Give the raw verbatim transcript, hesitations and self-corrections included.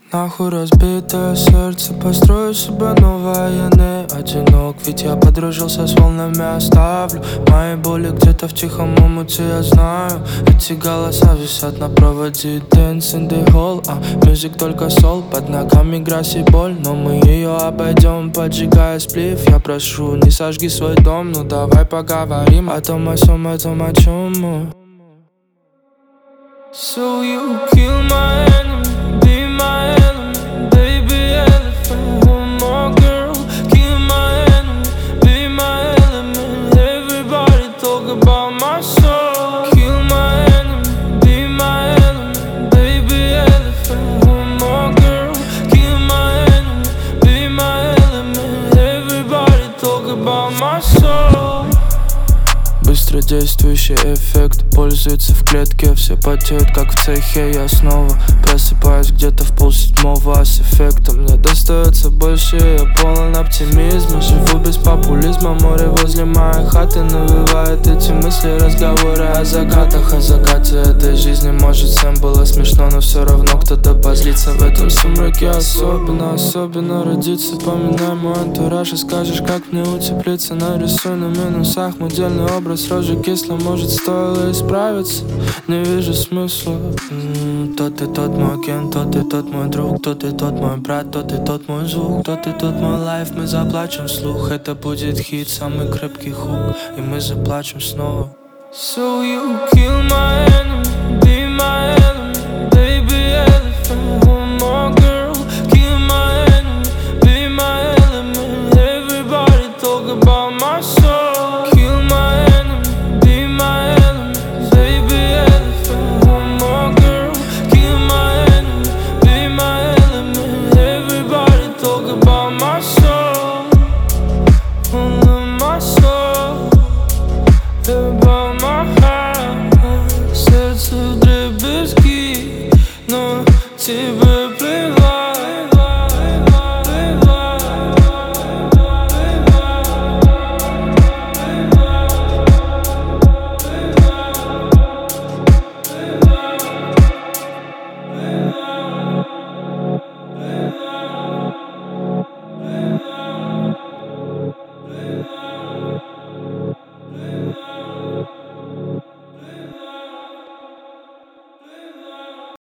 Нахуй разбитое сердце, построю себе новое. Я не одинок, ведь я подружился с волнами. Оставлю мои боли где-то в тихом омуте. Я знаю, эти голоса висят на проводе. Dance in the hall, а мюзик только сол. Под ногами грязь и боль, но мы ее обойдем, поджигая сплив. Я прошу, не сожги свой дом, ну давай поговорим о том, о сём, о том, о чем мы. So you kill my enemy, be my element, baby elephant. One more girl, kill my enemy, be my element. Everybody talk about my soul. Kill my enemy, be my element, baby elephant. One more girl, kill my enemy, be my element. Everybody talk about my soul. Быстродействующий эффект пользуется в клетке. Все потеют, как в цехе. Я снова просыпаюсь где-то в полседьмого. А с эффектом мне достается больше. Я полон оптимизма, живу без популизма. Море возле моей хаты навевает эти мысли, разговоры о закатах. О закате этой жизни, может, всем было смешно, но все равно кто-то позлится в этом сумраке. Особенно, особенно родиться. Поминай мой антураж и скажешь, как мне утеплиться. Нарисуй на минусах модельный образ. Рожа кисло, может, стоило исправиться. Не вижу смысла. М-м, то ты тот мой кен, то ты тот мой друг, то ты тот мой брат, то ты тот мой звук, то ты тот мой лайф. Мы заплачем вслух, это будет хит, самый крепкий хук, и мы заплачем снова. So you kill my enemy,